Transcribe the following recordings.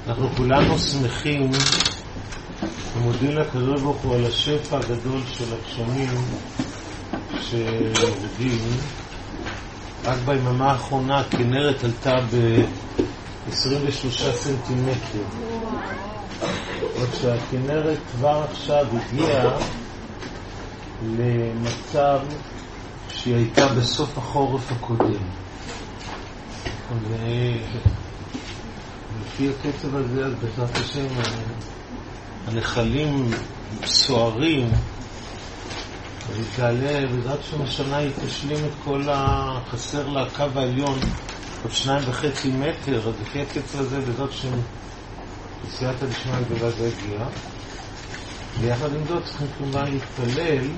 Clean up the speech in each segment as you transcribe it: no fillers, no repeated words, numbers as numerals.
אנחנו כולנו שמחים ומודים לקדוש ברוך הוא על השפע הגדול של הגשמים שיורדים. רק ביממה האחרונה הכנרת עלתה ב-23 סנטימטר, עוד שהכנרת כבר עכשיו הגיעה למצב שהיא הייתה בסוף החורף הקודם. לפי הקצב הזה, אז בעזרת השם הנחלים סוערים, ותעלה בעזרת השם השנה היא תשלים את כל החסר לקו העליון עוד 2.5 מטר. אז לפי הקצב הזה בעזרת השם בסייעתא דשמיא הגדולה זה הגיע. ויחד עם זאת צריכים כמובן להתפלל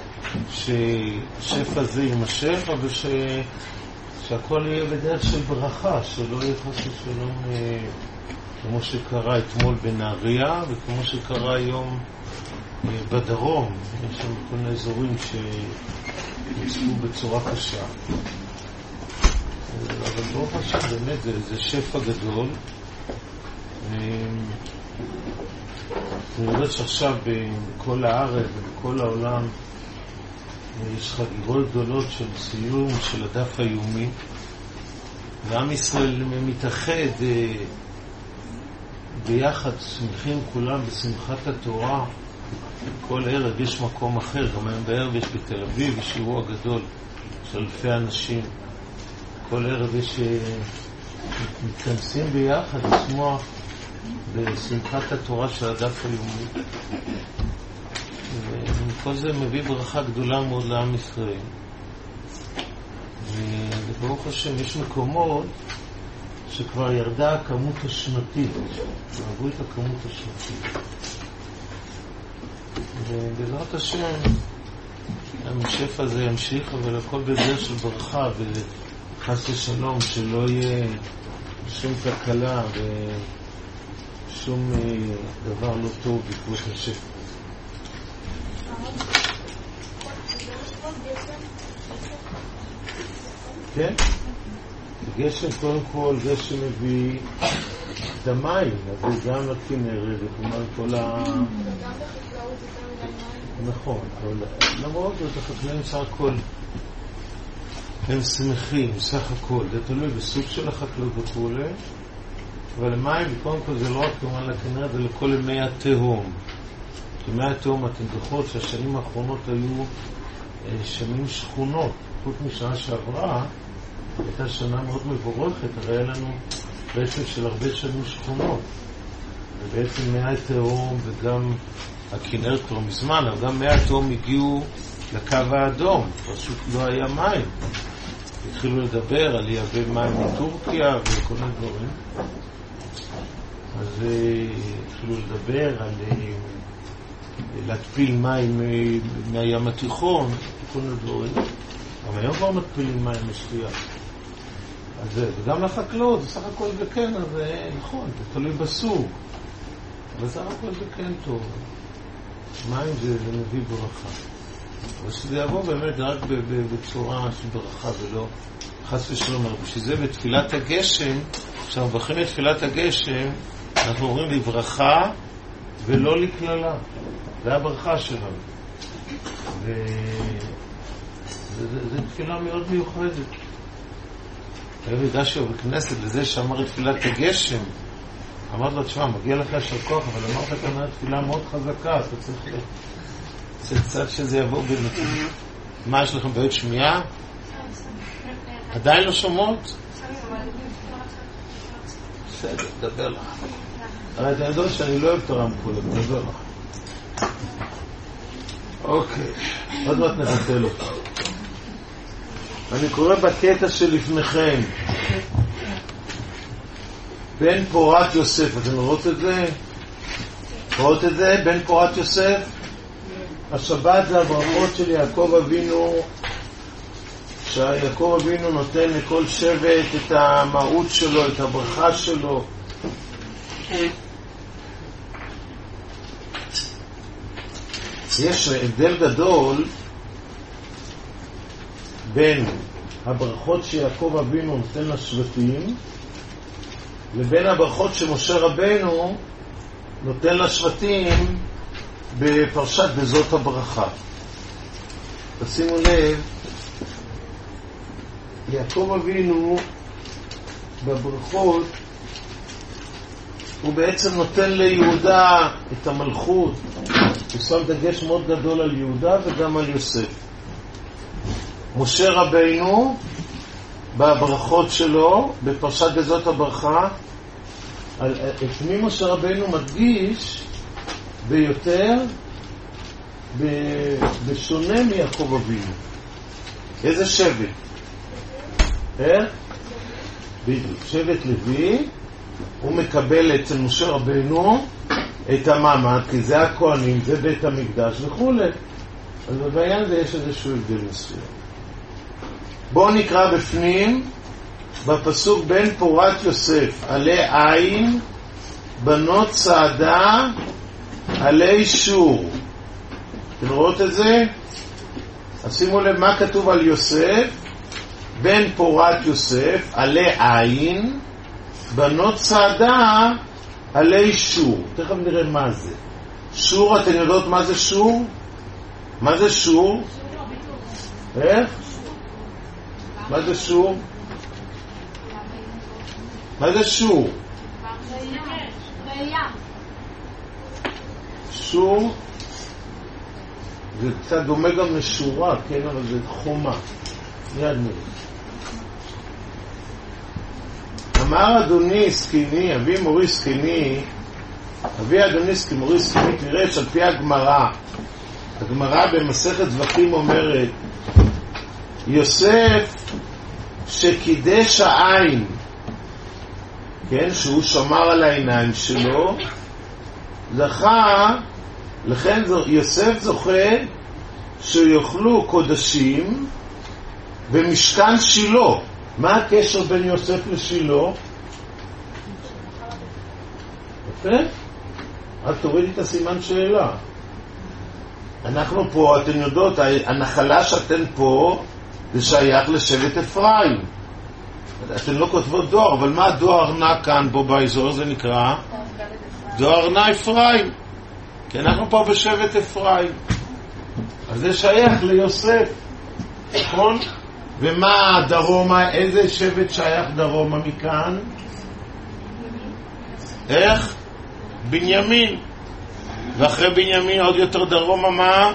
שהשפע הזה יימשך, אבל שהכל יהיה בדרך של ברכה, שלא יהיה חס ושלום כמו שקרה אתמול בנהריה וכמו שקרה היום בדרום. יש שם כל מיני אזורים שיצאו בצורה קשה, אבל ברוך השם באמת זה שפע גדול. אני יודעת שעכשיו בכל הארץ ובכל העולם יש חגיגות גדולות של סיום של הדף היומי, ועם ישראל מתאחד ביחד, שמחים כולם בשמחת התורה. כל ערב יש מקום אחר, גם היום בערב יש בתל אביב יש אירוע גדול של אלפי אנשים. כל ערב יש מתכנסים ביחד לשמוח בשמחת התורה של הדף היומי, וכל זה מביא ברכה גדולה מאוד לעם ישראל. וברוך השם יש מקומות שכבר ירדה הכמות השנתית, עברו את הכמות השנתית, ובעזרת השם המשפע הזה ימשיך, אבל הכל בדרך של ברכה וחס ושלום, שלא יהיה שום תקלה ושום דבר לא טוב בעקבות השפע. כן? גשם קודם כל, גשם מביא את המים, אז זה גם לכנרת, וכמובן כל נכון, אבל למרות זאת החקלאים סך הכל הם שמחים, סך הכל, זה תלוי בסוג של החקלאות וכו', אבל מים, קודם כל זה לא רק כמובן לכנרת, זה לכל מי התהום. כי מי התהום, אתם זוכרות שהשנים האחרונות היו שנים שכונות, חוץ משנה שעברה, הייתה שנה מאוד מבורכת, הרי היה לנו בעצם של הרבה שנים שכונות, ובעצם מי התהום וגם הכנרת כבר מזמן, אבל גם מי התהום הגיעו לקו האדום, פשוט לא היה מים. התחילו לדבר על לייבא מים מטורקיה וכל מיני דברים, אז התחילו לדבר על להתפיל מים מהים התיכון וכל מיני דברים, אבל היום כבר מתפילים מים משקיעה. אז וגם לחקלאות, בסך הכל זה כן, אז נכון, זה תלוי בסוג, אבל בסך הכל זה כן טוב. מים זה מביא ברכה, אבל שזה יבוא באמת רק בצורה של ברכה ולא חס ושלום. בשביל זה בתפילת הגשם, כשאנחנו מברכים את תפילת הגשם, אנחנו אומרים לברכה ולא לקללה, זה הברכה שלנו, זה תפילה מאוד מיוחדת. היום הגשתי בכנסת לזה שאמר את תפילת הגשם, אמרת לו, תשמע, מגיע לך של כוח, אבל אמרת כאן תפילה מאוד חזקה, אתה צריך קצת שזה יבוא בנתון. מה יש לכם בעיות שמיעה? עדיין לא שומעות? בסדר, דבר לך. הרי אתה יודע שאני לא אוהב את הרמקול, אבל דבר לך. אוקיי, עוד מעט נבטל אותה. אני קורא בקטע שלפניכם, בן פורת יוסף. אתם רואות את זה? רואות את זה? בן פורת יוסף. השבת זה הברכות של יעקב אבינו, שיעקב אבינו נותן לכל שבט את המהות שלו, את הברכה שלו. יש הבדל גדול בין הברכות שיעקב אבינו נותן לשבטים לבין הברכות שמשה רבנו נותן לשבטים בפרשת בזאת הברכה. תשימו לב, יעקב אבינו בברכות הוא בעצם נותן ליהודה את המלכות, הוא שם דגש מאוד גדול על יהודה וגם על יוסף. משה רבנו בברכות שלו בפרשת בזאת הברכה, את מי משה רבנו מדגיש ביותר בשונה מיעקב אבינו? איזה שבט? בדיוק, שבט לוי. הוא מקבל אצל משה רבנו את המעמד, כי זה הכהנים, זה בית המקדש וכו'. אז בעניין הזה יש איזשהו הבדל מסוים. בואו נקרא בפנים בפסוק בן פורת יוסף, עלי עין בנות צעדה עלי שור. אתם רואות את זה? אז שימו לב מה כתוב על יוסף. בן פורת יוסף עלי עין בנות צעדה עלי שור. תכף נראה מה זה שור. אתן יודעות מה זה שור? מה זה שור? איך? מה זה שור? מה זה שור? שור זה קצת דומה גם לשורה, כן, אבל זה חומה. מיד נראה. אמר אדוני סקיני, אבי מורי סקיני, אבי אדוני מורי סקיני, תראה שעל פי הגמרא במסכת זבחים אומרת, יוסף שקידש העין, כן, שהוא שמר על העיניים שלו, זכה, לכן יוסף זוכה שיוכלו קודשים במשכן שילה. מה הקשר בין יוסף לשילה? יפה? אז תורידי את הסימן שאלה. אנחנו פה, אתן יודעות, הנחלה שאתן פה זה שייך לשבט אפרים. אתן לא כותבות דואר, אבל מה הדואר נע כאן פה באזור? זה נקרא דואר נע אפרים, כי אנחנו פה בשבט אפרים, אז זה שייך ליוסף, נכון? ומה דרומה, איזה שבט שייך דרומה מכאן? איך? בנימין. ואחרי בנימין עוד יותר דרומה מה?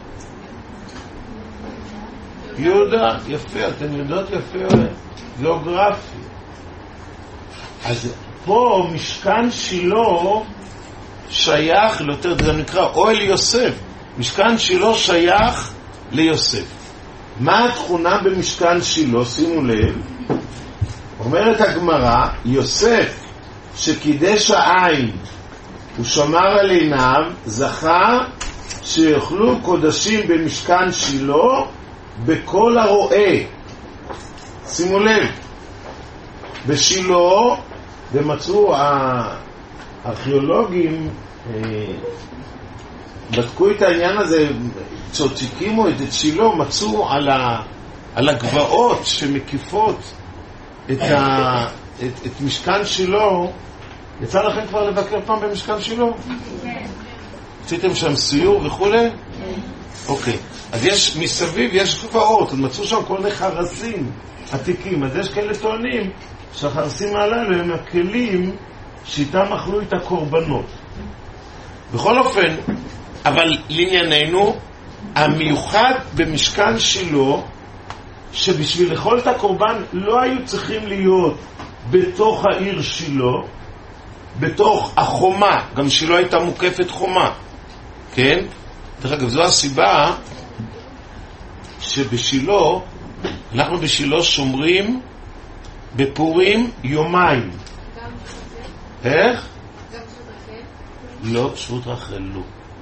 יהודה. יפה, אתם יודעות יפה גיאוגרפי. אז פה משכן שילה שייך ליותר, זה נקרא אוהל יוסף. משכן שילה שייך ליוסף. מה התכונה במשכן שילה? שימו לב, אומרת הגמרא, יוסף שקידש העין הוא שמר על עיניו, זכה שיוכלו קודשים במשכן שילה בכל הרואה. שימו לב, בשילה, ומצאו הארכיאולוגים בדקו את העניין הזה, צוציקימו את שילה, מצאו על הגבעות שמקיפות את משכן שילה. יצא לכם כבר לבקר פעם במשכן שילה? עשיתם שם סיור וכו'? אוקיי, אז יש מסביב, יש גבעות, אז מצאו שם כל מיני חרסים עתיקים. אז יש כאלה טוענים שהחרסים הללו הם הכלים שאיתם אכלו את הקורבנות. בכל אופן, אבל לענייננו, המיוחד במשכן שילה, שבשביל לאכול את הקורבן לא היו צריכים להיות בתוך העיר שילה, בתוך החומה. גם שילה הייתה מוקפת חומה, כן? דרך אגב, זו הסיבה שבשילה, אנחנו בשילה שומרים בפורים יומיים. איך? לא, שבות רחל לא.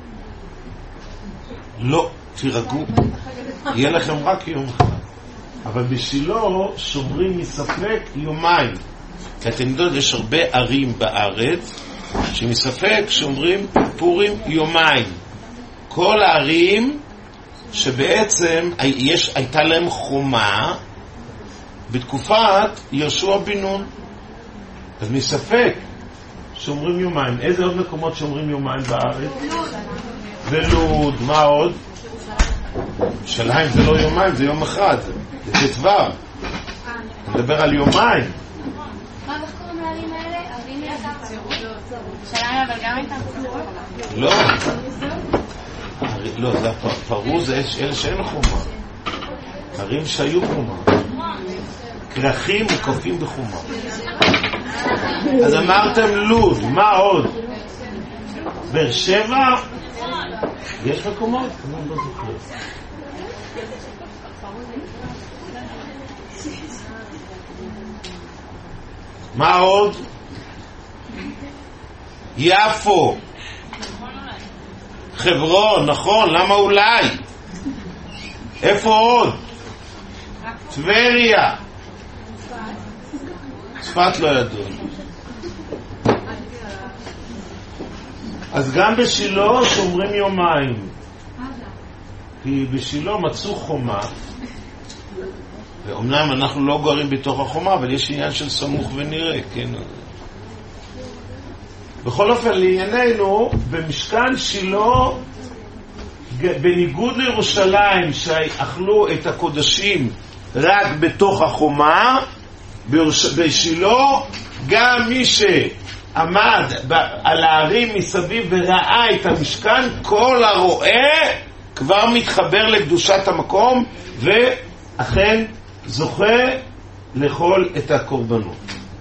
לא, תירגעו, יהיה לכם רק יום אחד. אבל בשילה שומרים מספק יומיים, כי אתם יודעות, יש הרבה ערים בארץ שמספק שומרים פורים יומיים. כל הערים שבעצם הייתה להם חומה בתקופת יהושע בן נון, אז מספק שומרים יומיים. איזה עוד מקומות שומרים יומיים בארץ? ולוד. מה עוד? ירושלים זה לא יומיים, זה יום אחד, זה דבר. אני מדבר על יומיים. מה בחקורים לערים האלה? ערים יקר? ירושלים אבל גם הייתה חומה? לא. לא, זה הפרוז, אלה שאין חומה. ערים שהיו חומה. כרכים מוקפים בחומה. אז אמרתם לוד, מה עוד? באר שבע? יש מקומות? אני לא זוכר. מה עוד? יפו. חברון, נכון, למה אולי? איפה עוד? טבריה. צפת לא ידוע. אז גם בשילה שומרים יומיים, כי בשילה מצאו חומה, ואומנם אנחנו לא גרים בתוך החומה, אבל יש עניין של סמוך ונראה, כן? בכל אופן, לענייננו, במשכן שילה, בניגוד לירושלים, שאכלו את הקודשים רק בתוך החומה, בשילה, גם מי שעמד על הערים מסביב וראה את המשכן, כל הרואה כבר מתחבר לקדושת המקום, ואכן זוכה לאכול את הקורבנות.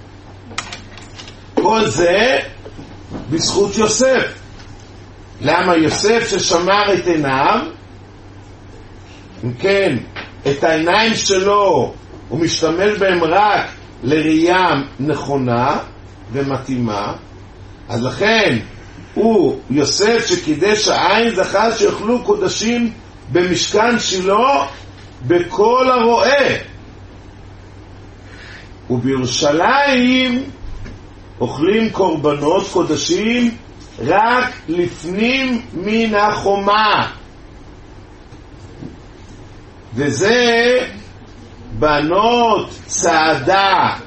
כל זה בזכות יוסף. למה? יוסף ששמר את עיניו, אם כן, את העיניים שלו הוא משתמש בהם רק לראייה נכונה ומתאימה, אז לכן הוא יוסף שקידש העין זכה שיאכלו קודשים במשכן שילה בכל הרואה. ובירושלים אוכלים קורבנות קודשים רק לפנים מן החומה, וזה בנות צעדה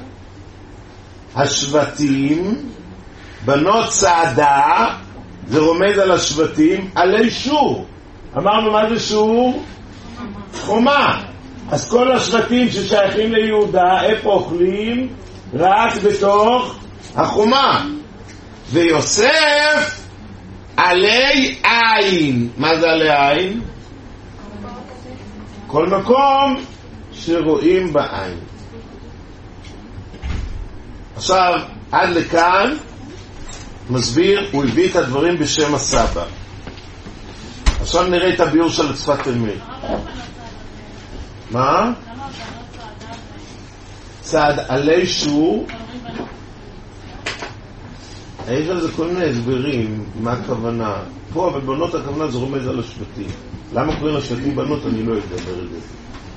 השבטים. בנות צעדה זה רומז על השבטים, עלי שור. אמרנו מה זה שור? חומה. אז כל השבטים ששייכים ליהודה, איפה אוכלים? רק בתוך החומה. ויוסף עלי עין. מה זה עלי עין? כל מקום שרואים בעין. עכשיו, עד לכאן מסביר, הוא הביא את הדברים בשם הסבא. עכשיו נראה את הביור של שפת אמת. מה? צעד עלי שור. יש על זה כל מיני הסברים, מה הכוונה. פה בבנות הכוונה זה רומז על השבטים. למה קוראים לשבטים בנות אני לא אדבר על זה.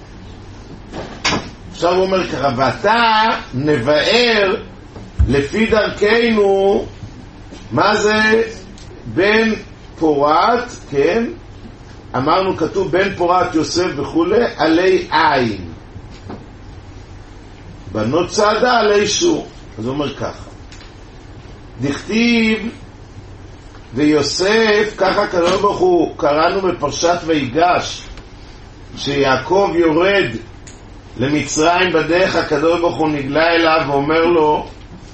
עכשיו הוא אומר ככה, ואתה נבאר לפי דרכנו מה זה בן פורת, כן? אמרנו כתוב בן פורת יוסף וכולי, עלי עין. בנות צעדה עלי שור. אז הוא אומר ככה, דכתיב ויוסף, ככה קראנו ברוך הוא, קראנו בפרשת ויגש, שיעקב יורד למצרים בדרך, הקדוש ברוך הוא נגלה אליו ואומר לו,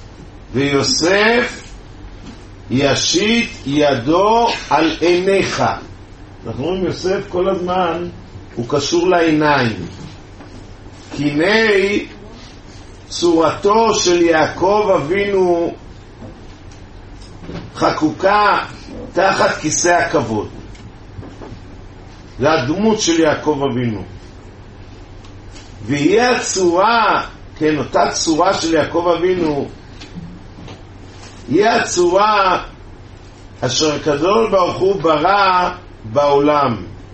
ויוסף ישית ידו על עיניך. אנחנו רואים יוסף כל הזמן הוא קשור לעיניים, כי הנה צורתו של יעקב אבינו חקוקה תחת כיסא הכבוד. זה הדמות של יעקב אבינו, והיא הצורה, כן, אותה צורה של יעקב אבינו היא הצורה אשר הקדוש ברוך הוא ברא בעולם.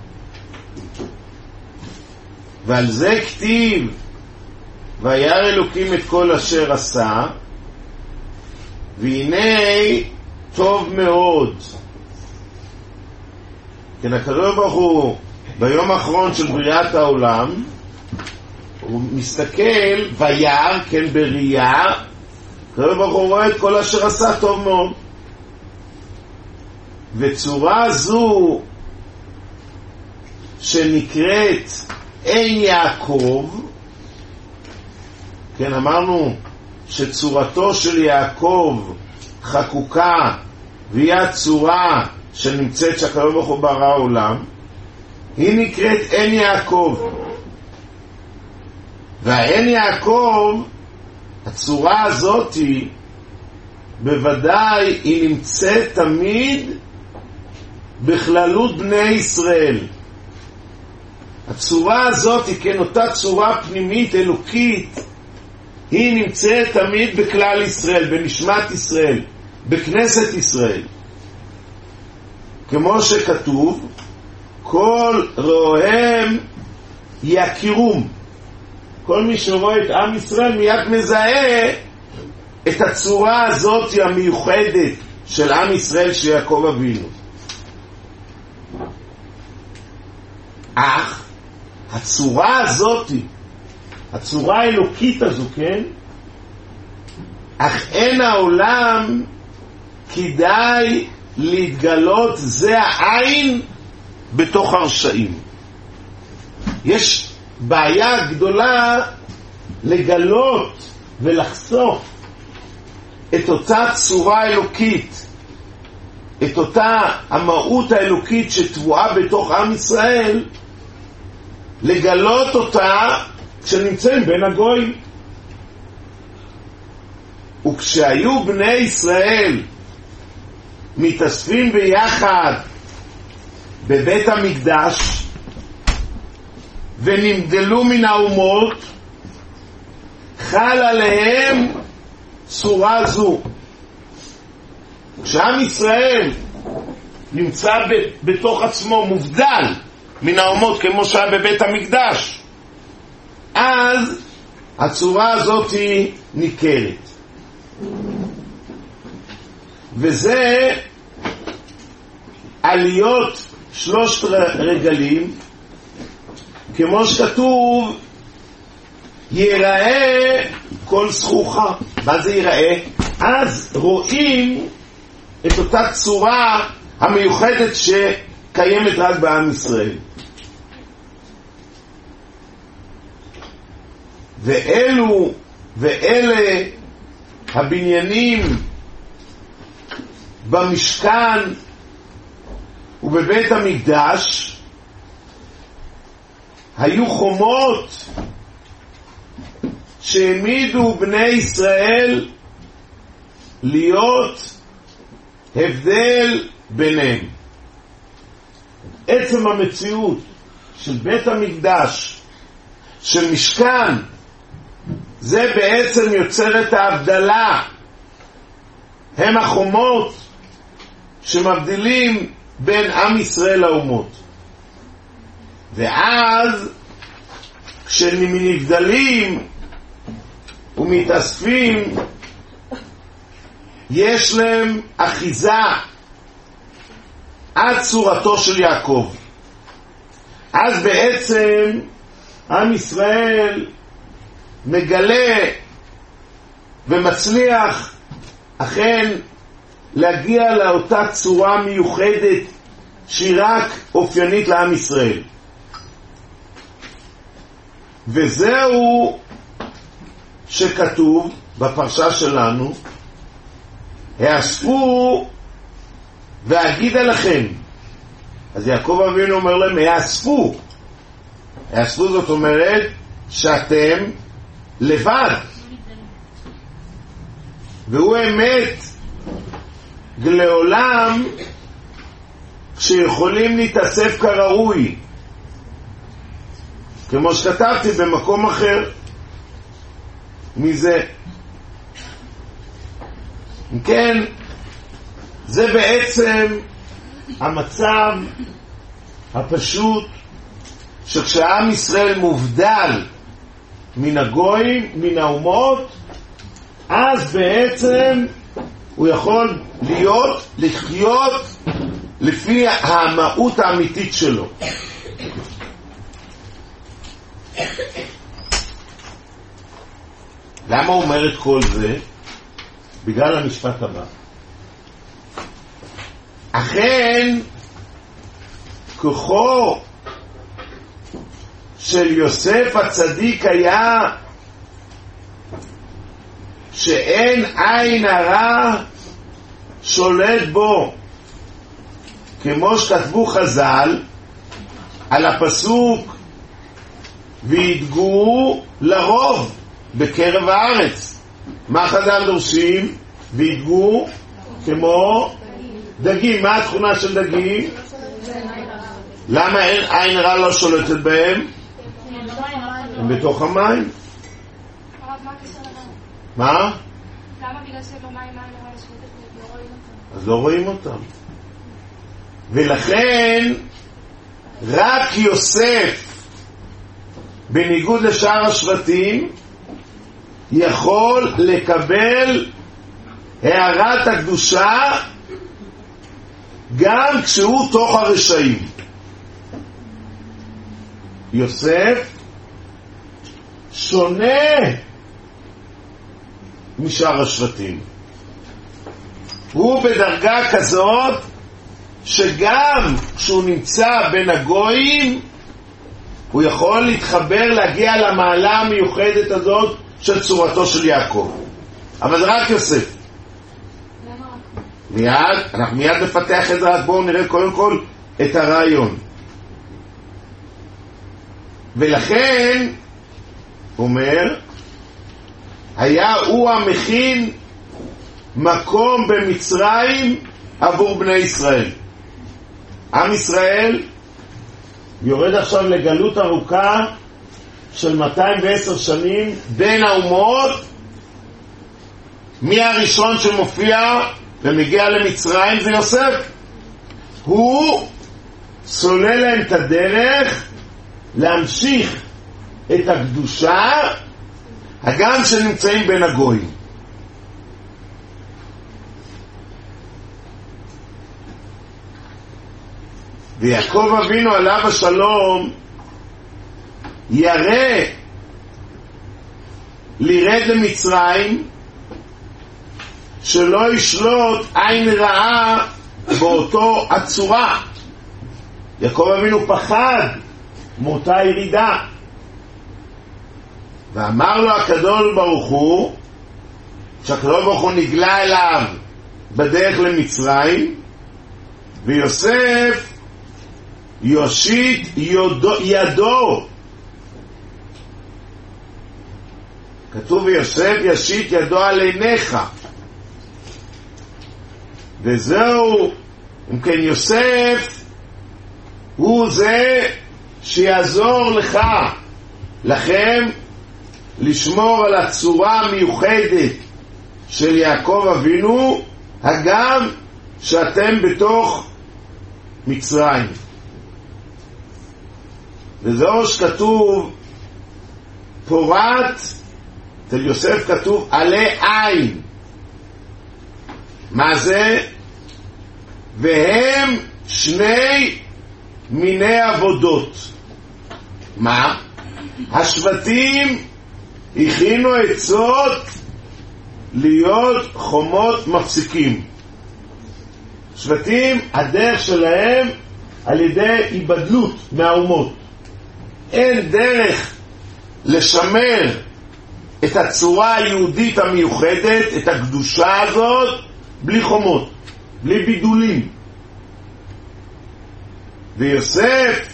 ועל זה כתיב וירא אלוקים את כל אשר עשה והנה טוב מאוד. כן, הקדוש ברוך הוא ביום האחרון של בריאת העולם הוא מסתכל וירא, כן, בראייה, הקדוש ברוך הוא רואה את כל אשר עשה טוב מאוד. וצורה זו שנקראת אין יעקב, כן, אמרנו שצורתו של יעקב חקוקה והיא הצורה שנמצאת שהקדוש ברוך הוא ברא העולם, היא נקראת אין יעקב. והאין יעקב, הצורה הזאת בוודאי היא נמצאת תמיד בכללות בני ישראל. הצורה הזאת, כן, אותה צורה פנימית אלוקית, היא נמצאת תמיד בכלל ישראל, בנשמת ישראל, בכנסת ישראל. כמו שכתוב, כל רואיהם יכירום. כל מי שרואה את עם ישראל מיד מזהה את הצורה הזאת המיוחדת של עם ישראל שיעקב אבינו. אך הצורה הזאת, הצורה האלוקית הזו, כן? אך אין העולם כדאי להתגלות, זה העין בתוך הרשעים. יש בעיה גדולה לגלות ולחשוף את אותה צורה אלוקית, את אותה המהות האלוקית שטבועה בתוך עם ישראל, לגלות אותה כשנמצאים בין הגויים. וכשהיו בני ישראל מתאספים ביחד בבית המקדש ונמדלו מן האומות, חל עליהם צורה זו. כשעם ישראל נמצא בתוך עצמו מובדל מן האומות כמו שהיה בבית המקדש, אז הצורה הזאת היא ניכרת. וזה עליות שלושת רגלים, כמו שכתוב, ייראה כל זכוכה. מה זה ייראה? אז רואים את אותה צורה המיוחדת שקיימת רק בעם ישראל. ואלו ואלה הבניינים במשכן ובבית המקדש היו חומות שהעמידו בני ישראל להיות הבדל ביניהם. עצם המציאות של בית המקדש, של משכן, זה בעצם יוצר את ההבדלה. הם החומות שמבדילים בין עם ישראל לאומות. ואז כשנבדלים ומתאספים, יש להם אחיזה עד צורתו של יעקב. אז בעצם עם ישראל מגלה ומצליח אכן להגיע לאותה צורה מיוחדת שהיא רק אופיינית לעם ישראל. וזהו שכתוב בפרשה שלנו, האספו ואגיד עליכם. אז יעקב אבינו אומר להם, האספו. האספו זאת אומרת שאתם לבד. והוא אמת לעולם כשיכולים להתאסף כראוי, כמו שכתבתי במקום אחר מזה. כן, זה בעצם המצב הפשוט שכשעם ישראל מובדל מן הגויים, מן האומות, אז בעצם הוא יכול לחיות לפי המהות האמיתית שלו. למה הוא אומר את כל זה? בגלל המשפט הבא. אכן כוחו של יוסף הצדיק היה שאין עין הרע שולט בו, כמו שכתבו חז"ל על הפסוק וידגו לרוב בקרב הארץ. מה חז"ל דורשים? וידגו כמו דגים. מה התכונה של דגים? למה אין עין רע לא שולטת בהם? הם בתוך המים. מה? למה בגלל שבמים עין רע שולטת לא רואים אותם? אז לא רואים אותם. ולכן רק יוסף, בניגוד לשאר השבטים, יכול לקבל הערת הקדושה גם כשהוא תוך הרשעים. יוסף שונה משאר השבטים. הוא בדרגה כזאת שגם כשהוא נמצא בין הגויים הוא יכול להתחבר, להגיע למעלה המיוחדת הזאת של צורתו של יעקב. אבל זה רק יוסף. אנחנו מיד נפתח את זה, רק בואו נראה קודם כל את הרעיון. ולכן אומר, היה הוא המכין מקום במצרים עבור בני ישראל. עם ישראל יורד עכשיו לגלות ארוכה של 210 שנים בין האומות. מי הראשון שמופיע ומגיע למצרים? זה יוסף. הוא סולל להם את הדרך להמשיך את הקדושה הגם שנמצאים בין הגויים. ויעקב אבינו עליו השלום ירא לירד למצרים שלא ישלוט עין רעה באותו הצורה. יעקב אבינו פחד מאותה ירידה, ואמר לו הקדוש ברוך הוא, שהקדוש ברוך הוא נגלה אליו בדרך למצרים, ויוסף יושיט ידו. כתוב ויוסף יושיט ידו על עיניך. וזהו, אם כן יוסף הוא זה שיעזור לך, לכם, לשמור על הצורה המיוחדת של יעקב אבינו, הגם שאתם בתוך מצרים. וזהו שכתוב פורת, אצל יוסף כתוב עלי עין. מה זה? והם שני מיני עבודות. מה? השבטים הכינו עצות להיות חומות מפסיקים. שבטים, הדרך שלהם על ידי היבדלות מהאומות. אין דרך לשמר את הצורה היהודית המיוחדת, את הקדושה הזאת, בלי חומות, בלי בידולים. ויוסף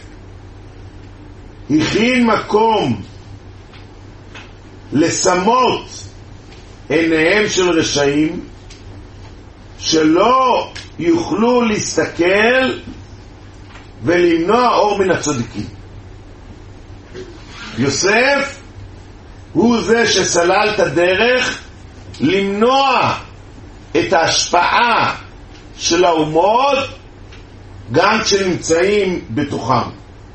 הכין מקום לשמות עיניהם של רשעים, שלא יוכלו להסתכל ולמנוע אור מן הצדיקים. יוסף הוא זה שסלל את הדרך למנוע את ההשפעה של האומות גם כשנמצאים בתוכם.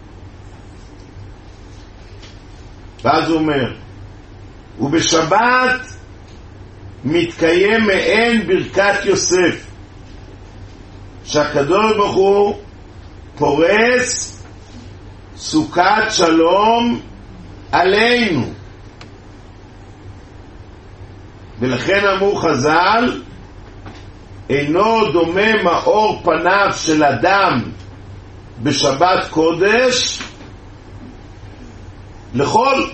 ואז הוא אומר, ובשבת מתקיים מעין ברכת יוסף, שהקדוש ברוך הוא פורס סוכת שלום עלינו. ולכן אמרו חז"ל, אינו דומה מאור פניו של אדם בשבת קודש לחול.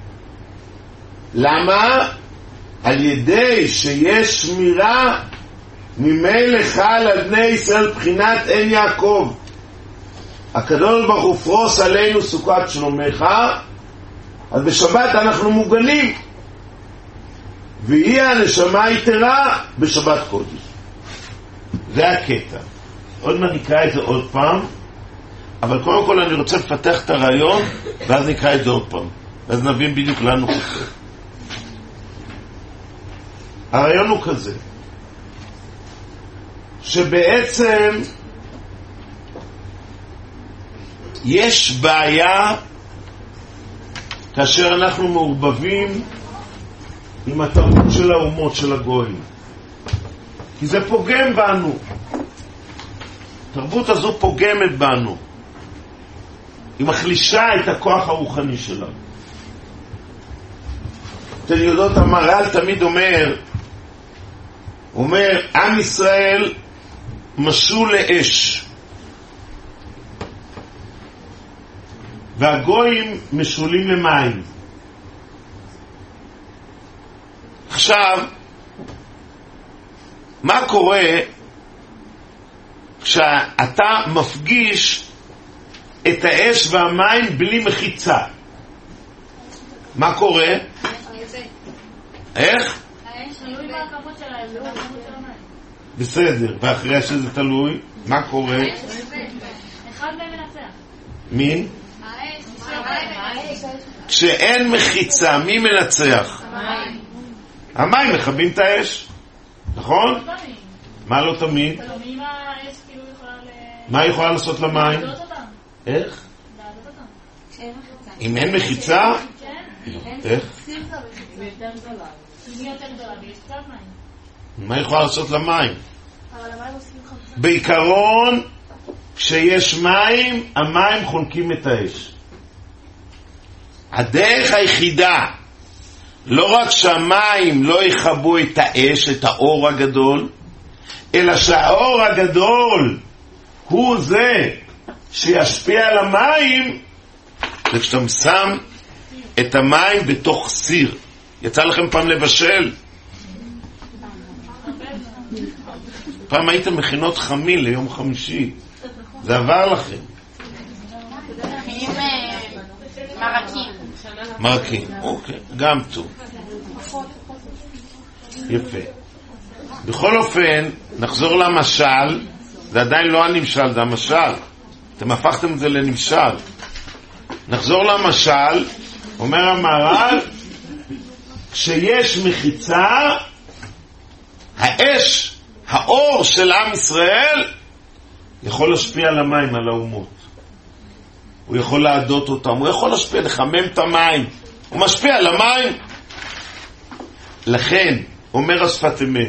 למה? על ידי שיש שמירה ממילא חל על בני ישראל בחינת עין יעקב. הקדוש ברוך הוא פרוס עלינו סוכת שלומך, אז בשבת אנחנו מוגנים, והיא הנשמה יתרה בשבת קודש. זה הקטע. עוד מה נקרא את זה עוד פעם, אבל קודם כל אני רוצה לפתח את הרעיון, ואז נקרא את זה עוד פעם, ואז נבין בדיוק לנו כזה. הרעיון הוא כזה, שבעצם יש בעיה כאשר אנחנו מעורבבים עם התרבות של האומות של הגויים, כי זה פוגם בנו. התרבות הזו פוגמת בנו, היא מחלישה את הכוח הרוחני שלנו. אתם יודעות, המהר"ל תמיד אומר עם ישראל משול לאש, והגויים משולים למים. עכשיו, מה קורה כשאתה מפגיש את האש והמים בלי מחיצה? מה קורה? איך? תלוי בהקפות שלהם, זה בהקפות של המים. בסדר, ואחרי שזה תלוי, מה קורה? אחד מהם מנצח. מי? כשאין מחיצה, מי מנצח? המים. המים מכבים את האש, נכון? מה לא תמיד? אם האש כאילו יכולה מה היא יכולה לעשות למים? לעדות אותם. איך? לעדות אותם. אם אין מחיצה? כן. איך? ויותר גדולה. היא יותר גדולה ויש קצת מים. מה היא יכולה לעשות למים? אבל המים עושים חמצן. בעיקרון, כשיש מים, המים חונקים את האש. הדרך היחידה, לא רק שהמים לא יכבו את האש, את האור הגדול, אלא שהאור הגדול הוא זה שישפיע על המים, זה כשאתה שם את המים בתוך סיר. יצא לכם פעם לבשל? פעם הייתם מכינות חמיל ליום חמישי, זה עבר לכם. מכינים מרקים. מרקים, אוקיי, גם טוב. יפה. בכל אופן, נחזור למשל, זה עדיין לא הנמשל, זה המשל. אתם הפכתם את זה לנמשל. נחזור למשל, אומר המהר"ל, כשיש מחיצה, האש, האור של עם ישראל, יכול להשפיע על המים, על האומות. הוא יכול לעדות אותם, הוא יכול להשפיע, לחמם את המים, הוא משפיע על המים. לכן, אומר השפת אמת,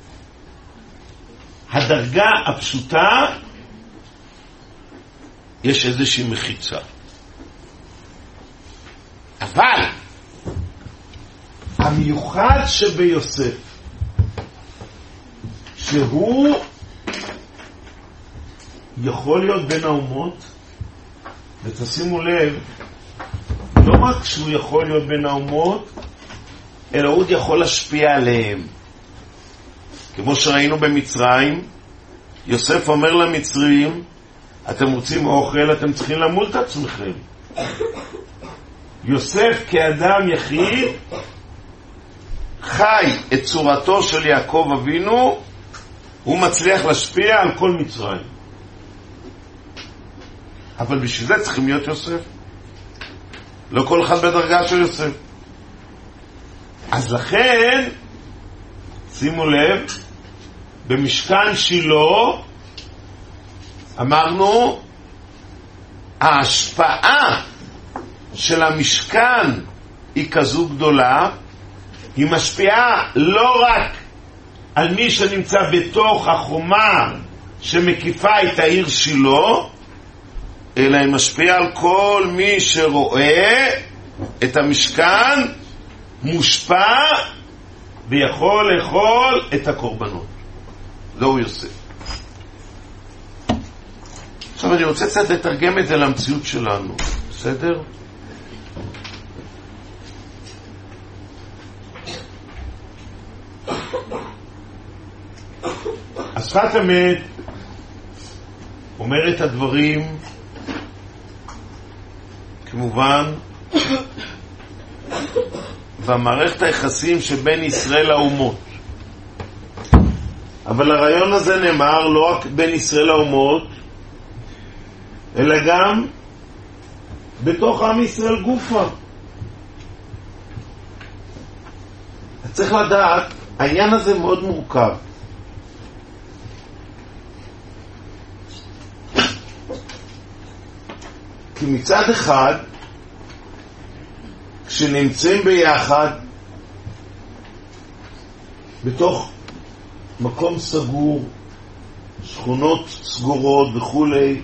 הדרגה הפשוטה, יש איזושהי מחיצה. אבל, המיוחד שביוסף, שהוא יכול להיות בין האומות, ותשימו לב, לא רק שהוא יכול להיות בין האומות, אלא הוא יכול להשפיע עליהם. כמו שראינו במצרים, יוסף אומר למצרים, אתם רוצים אוכל, אתם צריכים למול את עצמכם. יוסף כאדם יחיד חי את צורתו של יעקב אבינו, הוא מצליח להשפיע על כל מצרים. אבל בשביל זה צריכים להיות יוסף. לא כל אחד בדרגה של יוסף. אז לכן, שימו לב, במשכן שילה, אמרנו, ההשפעה של המשכן היא כזו גדולה, היא משפיעה לא רק על מי שנמצא בתוך החומה שמקיפה את העיר שילה, אלא היא משפיעה על כל מי שרואה את המשכן מושפע ויכול לאכול את הקורבנות. זהו יוסף. עכשיו אני רוצה קצת לתרגם את זה למציאות שלנו, בסדר? השפת אמת אומר את הדברים כמובן במערכת היחסים שבין ישראל לאומות, אבל הרעיון הזה נאמר לא רק בין ישראל לאומות אלא גם בתוך עם ישראל גופה. צריך לדעת, העניין הזה מאוד מורכב. כי מצד אחד כשנמצאים ביחד בתוך מקום סגור, שכונות סגורות וכולי,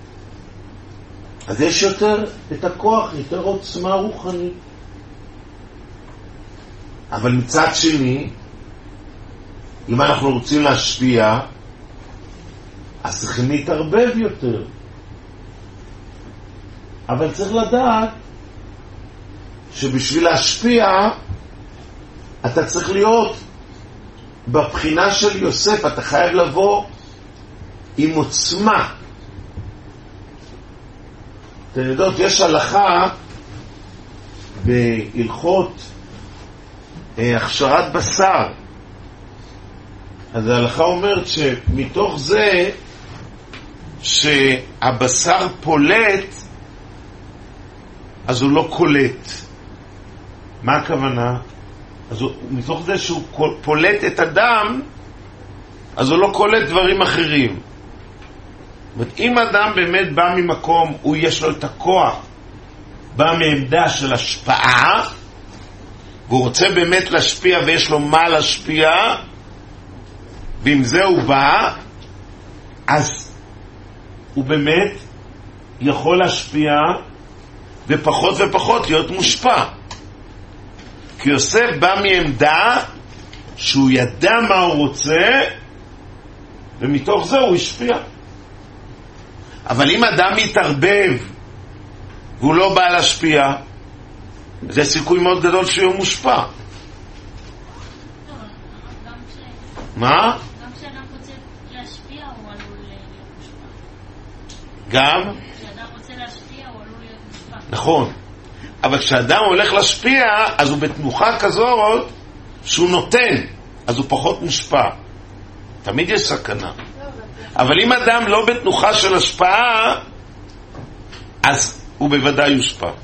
אז יש יותר את הכוח, יותר עוצמה רוחנית. אבל מצד שני, אם אנחנו רוצים להשפיע, אז צריכים להתערבב יותר. אבל צריך לדעת שבשביל להשפיע אתה צריך להיות בבחינה של יוסף, אתה חייב לבוא עם עוצמה. אתם יודעות, יש הלכה בהלכות הכשרת בשר. אז ההלכה אומרת שמתוך זה שהבשר פולט, אז הוא לא קולט. מה הכוונה? אז מתוך זה שהוא פולט את הדם, אז הוא לא קולט דברים אחרים. אם אדם באמת בא ממקום, הוא יש לו את הכוח, בא מעמדה של השפעה, והוא רוצה באמת להשפיע ויש לו מה להשפיע, ועם זה הוא בא, אז הוא באמת יכול להשפיע ופחות ופחות להיות מושפע. כי יוסף בא מעמדה שהוא ידע מה הוא רוצה, ומתוך זה הוא השפיע. אבל אם אדם מתערבב והוא לא בא להשפיע, זה סיכוי מאוד גדול שהוא מושפע. מה? גם כשאדם רוצה להשפיע הוא עלול להיות מושפע. גם? כשאדם רוצה להשפיע הוא עלול להיות מושפע. נכון. אבל כשאדם הולך להשפיע, אז הוא בתנוחה כזאת שהוא נותן, אז הוא פחות מושפע. תמיד יש סכנה. אבל אם אדם לא בתנוחה של השפעה, אז הוא בוודאי יושפע. לא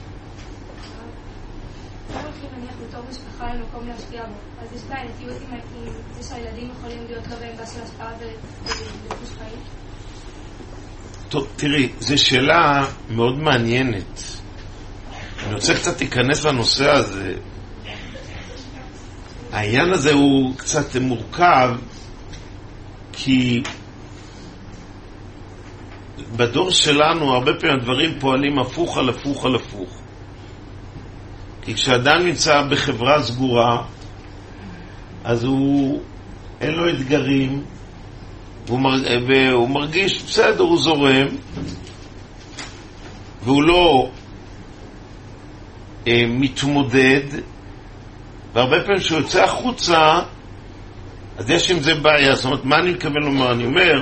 הולכים נניח בתור משפחה למקום להשפיע בו, אז יש בעייתיות עם זה שהילדים יכולים להיות לא בעמדה של השפעה ולהיות מושפעים? טוב, תראי, זו שאלה מאוד מעניינת. אני רוצה קצת להיכנס לנושא הזה. העניין הזה הוא קצת מורכב, כי בדור שלנו הרבה פעמים הדברים פועלים הפוך על הפוך על הפוך. כי כשאדם נמצא בחברה סגורה, אז אין לו אתגרים, והוא מרגיש בסדר, הוא זורם, והוא לא מתמודד, והרבה פעמים שהוא יוצא החוצה, אז יש עם זה בעיה. זאת אומרת, מה אני מתכוון לומר? אני אומר,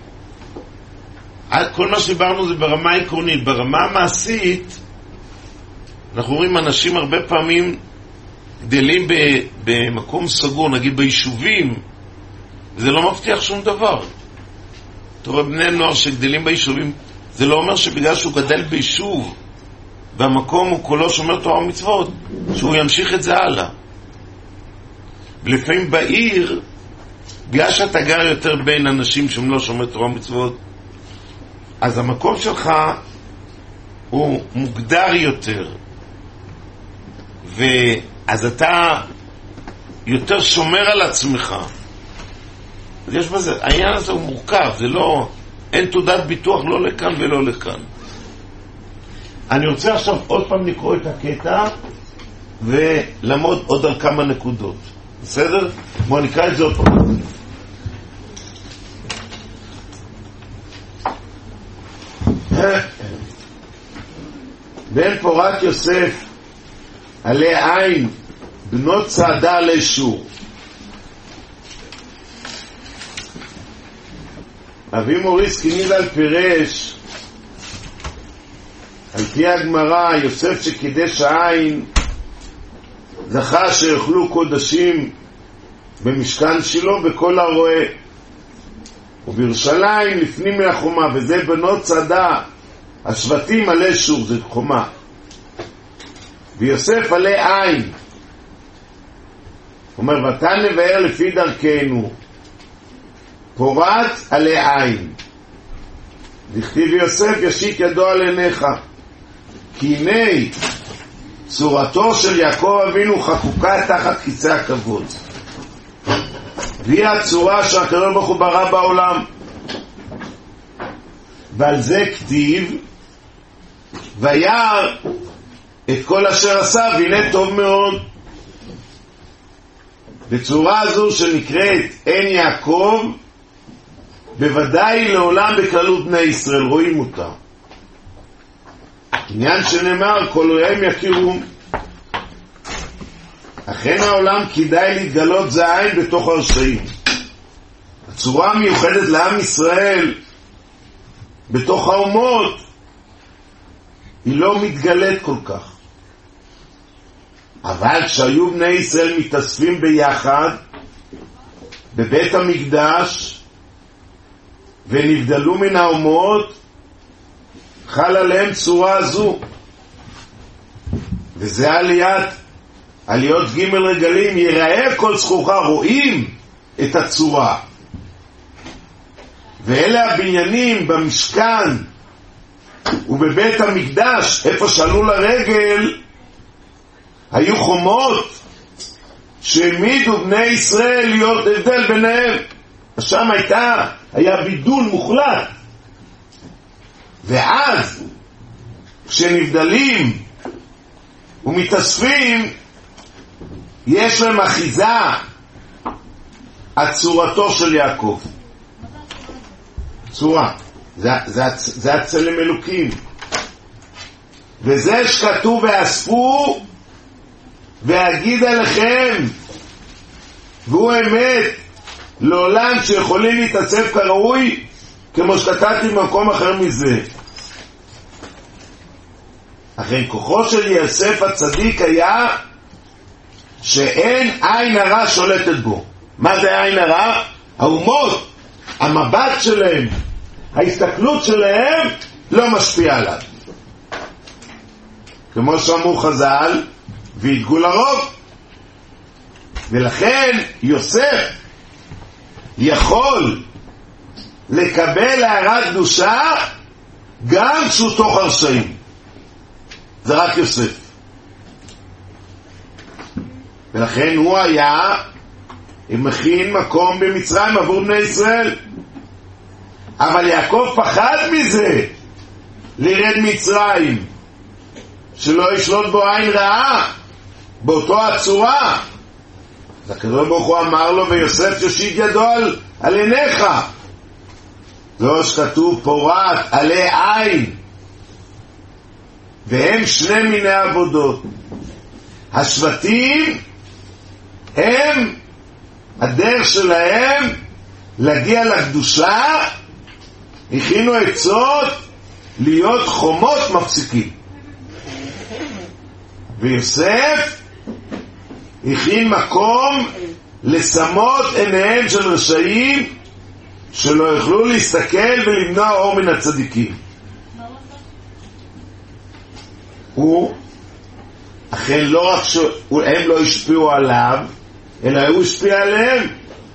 כל מה שדיברנו זה ברמה העקרונית. ברמה המעשית, אנחנו רואים אנשים הרבה פעמים גדלים במקום סגור, נגיד ביישובים, זה לא מבטיח שום דבר. אתה רואה בני נוער שגדלים ביישובים, זה לא אומר שבגלל שהוא גדל ביישוב, והמקום הוא כולו שומר תורה ומצוות, שהוא ימשיך את זה הלאה. ולפעמים בעיר, בגלל שאתה גר יותר בין אנשים שהם לא שומר תורה ומצוות, אז המקום שלך הוא מוגדר יותר, ואז אתה יותר שומר על עצמך. אז יש בזה, העניין הזה הוא מורכב, זה לא, אין תעודת ביטוח לא לכאן ולא לכאן. אני רוצה עכשיו עוד פעם לקרוא את הקטע ולמוד עוד על כמה נקודות. בסדר? בואו נקרא את זה עוד פעם. בן פורת יוסף עלי עין בנות צעדה לשור. אבי מוריס כנידל פירש על פי הגמרא, יוסף שקידש העין זכה שיאכלו קודשים במשכן שלו בכל הרואה, ובירושלים לפנים מהחומה, וזה בנות צעדה השבטים עלי שור, זה חומה, ויוסף עלי עין. אומר ותן לבאר לפי דרכנו פורת עלי עין, דכתיב יוסף ישיק ידו על עיניך, כי הנה צורתו של יעקב אבינו חקוקה תחת קיצי הכבוד, והיא הצורה שהקדוש ברוך הוא ברא בעולם. ועל זה כתיב וירא את כל אשר עשה והנה טוב מאוד. בצורה הזו שנקראת אין יעקב, בוודאי לעולם בכללות בני ישראל רואים אותה. עניין שנאמר כל אוהבים יכירו. אכן העולם כדאי להתגלות זה עין בתוך הרשעים. הצורה המיוחדת לעם ישראל בתוך האומות היא לא מתגלית כל כך. אבל כשהיו בני ישראל מתאספים ביחד בבית המקדש ונבדלו מן האומות, חל עליהם צורה זו, וזה עליות ג' רגלים. יראה כל זכוכה, רואים את הצורה. ואלה הבניינים במשכן ובבית המקדש, איפה שעלו לרגל, היו חומות שהעמידו בני ישראל להיות הבדל ביניהם. שם היה בידול מוחלט. ואז כשנבדלים ומתאספים יש להם אחיזה הצורתו של יעקב. צורה זה הצלם אלוקים, וזה שכתוב ואספו ואגיד עליכם, והוא אמת לעולם שיכולים להתעצב כראוי, כמו שכתבתי במקום אחר מזה. אחרי כוחו של יוסף הצדיק היה שאין עין הרע שולטת בו. מה זה עין הרע? האומות, המבט שלהם, ההסתכלות שלהם לא משפיע עליו, כמו שאמרו חז"ל, וידגו לרוב. ולכן יוסף יכול לקבל הערת קדושה גם כשהוא תוך הרשעים. זה רק יוסף. ולכן הוא היה מכין מקום במצרים עבור בני ישראל. אבל יעקב פחד מזה, לירד מצרים, שלא ישלוט בו עין רעה באותו הצורה. אז הקדוש ברוך הוא אמר לו ויוסף יושיט ידו על עיניך. זו שכתוב פורת עלי עין, והם שני מיני עבודות. השבטים הם הדרך שלהם להגיע לקדושה, הכינו עצות להיות חומות מפסיקים. ויוסף הכין מקום לשמות עיניהם של רשעים שלא יוכלו להסתכל ולמנוע אור מן הצדיקים. הוא אכן לא רק שהם לא השפיעו עליו, אלא הוא השפיע עליהם.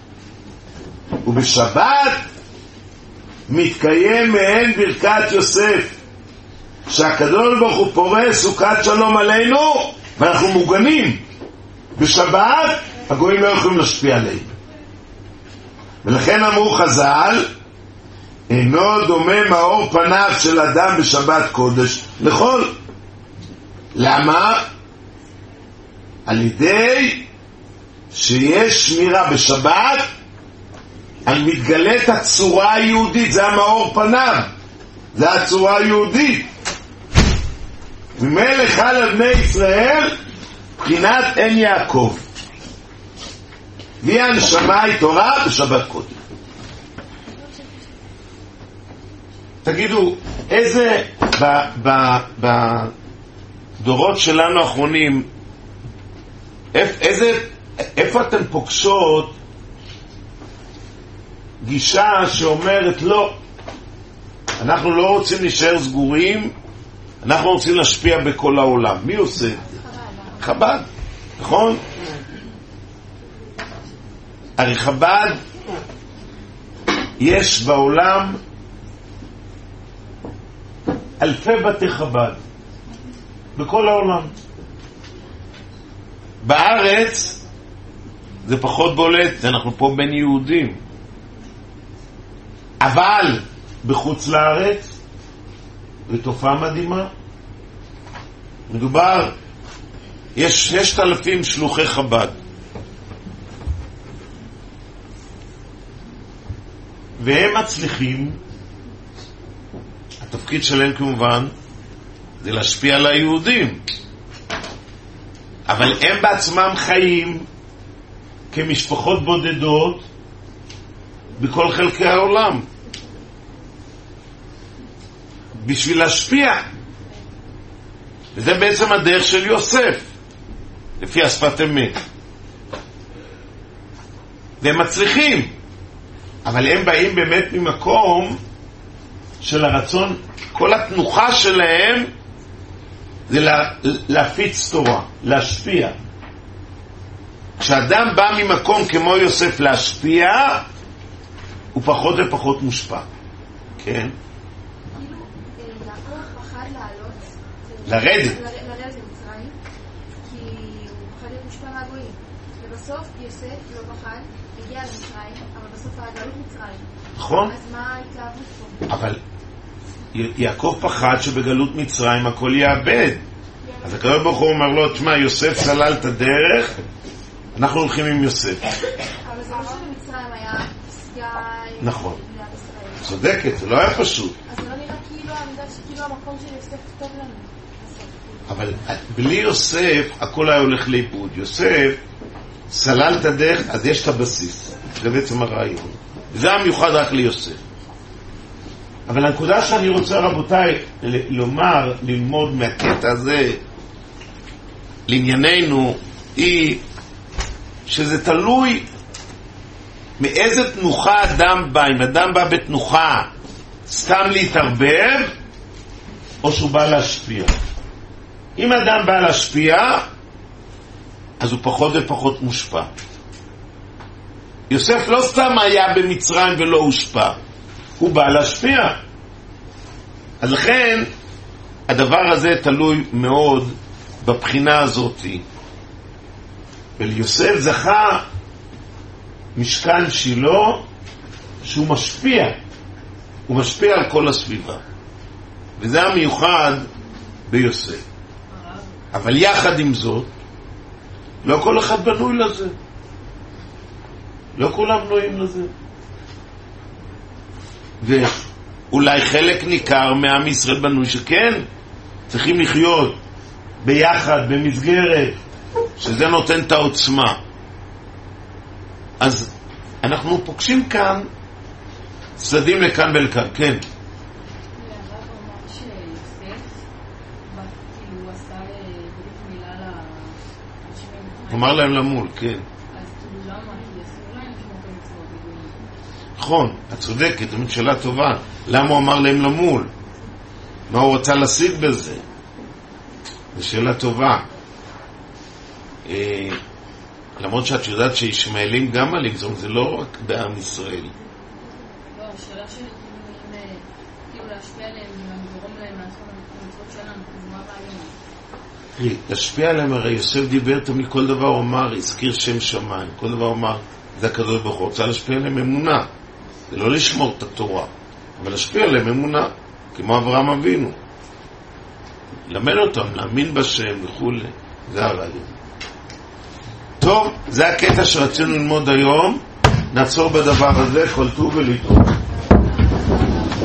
ובשבת מתקיים מהן ברכת יוסף, שהקדוש ברוך הוא פורס סוכת שלום עלינו ואנחנו מוגנים. בשבת הגויים לא יכולים להשפיע עלינו. ולכן אמרו חז"ל, אינו דומה מאור פניו של אדם בשבת קודש לחול. למה? על ידי שיש שמירה בשבת, אני מתגלה את הצורה היהודית, זה המאור פניו, זה הצורה היהודית. ממילא חל על בני ישראל בחינת אין יעקב, והיא הנשמה התעוררה בשבת קודם. תגידו, איזה בדורות שלנו האחרונים, איפה אתן פוגשות גישה שאומרת לא, אנחנו לא רוצים להישאר סגורים, אנחנו רוצים להשפיע בכל העולם? מי עושה את זה? חב"ד, נכון? הרי חב"ד יש בעולם אלפי בתי חב"ד בכל העולם. בארץ זה פחות בולט, אנחנו פה בין יהודים, אבל בחוץ לארץ זו תופעה מדהימה. מדובר, יש 6,000 שלוחי חב"ד, והם מצליחים. התפקיד שלהם כמובן זה להשפיע על היהודים, אבל הם בעצמם חיים כמשפחות בודדות בכל חלקי העולם בשביל להשפיע. וזה בעצם הדרך של יוסף לפי השפת אמת, והם מצליחים, אבל הם באים באמת ממקום של הרצון. כל התנוחה שלהם זה להפיץ תורה, להשפיע. כשאדם בא ממקום כמו יוסף להשפיע, הוא פחות ופחות מושפע. כן? יעקב פחד לעלות, לרדת למצרים, כי הוא פחד להיות מושפע מהגויים. ובסוף יוסף לא פחד, הגיע למצרים, אבל בסוף הגלות מצרים. נכון? אז מה ההתלהבות פה? אבל יעקב פחד שבגלות מצרים הכל יאבד. אז הקדוש ברוך הוא אומר לו, תשמע, יוסף סלל את הדרך, אנחנו הולכים עם יוסף. אבל זה לא שבמצרים היה פסגה... נכון, צודקת, זה לא היה פשוט. אז זה לא נראה כאילו המקום של יוסף טוב לנו. אבל בלי יוסף הכל היה הולך לאיבוד. יוסף סלל את הדרך, אז יש את הבסיס, זה בעצם הרעיון, וזה המיוחד רק ליוסף. אבל הנקודה שאני רוצה, רבותיי, לומר, ללמוד מהקטע הזה לענייננו, היא שזה תלוי מאיזה תנוחה אדם בא. אם אדם בא בתנוחה סתם להתערבב, או שהוא בא להשפיע. אם אדם בא להשפיע, אז הוא פחות ופחות מושפע. יוסף לא סתם היה במצרים ולא הושפע, הוא בא להשפיע. אז לכן הדבר הזה תלוי מאוד בבחינה הזאת. וליוסף זכה משכן שילה שהוא משפיע, הוא משפיע על כל הסביבה, וזה המיוחד ביוסף. אבל יחד עם זאת לא כל אחד בנוי לזה, לא כולם בנויים לזה. ואולי חלק ניכר מעם ישראל בנוי שכן צריכים לחיות ביחד במסגרת שזה נותן את העוצמה. אז אנחנו פוגשים כאן צדדים לכאן ולכאן. כן, אמר להם למול. כן, נכון, את צודקת, זאת שאלה טובה. למה הוא אמר להם למול? מה הוא רצה להשיג בזה? זו שאלה טובה. למרות שאת יודעת שישמעאלים גם עלים, זאת אומרת, זה לא רק בעם ישראל. לא, השאלה שלי כאילו להשפיע עליהם, לגרום להם לעשות המצוות שלנו, אז מה רעיון? להשפיע עליהם, הרי יוסף דיבר תמיד, כל דבר הוא אמר, הזכיר שם שמיים, כל דבר הוא אמר, זה הקדוש ברוך הוא, רוצה להשפיע עליהם אמונה. זה לא לשמור את התורה, אבל להשפיע עליהם אמונה, כמו אברהם אבינו. למד אותם, להאמין בשם וכו'. זה הרעיון. טוב. טוב, זה הקטע שרצינו ללמוד היום. נעצור בדבר הזה, קלטו ולטעו.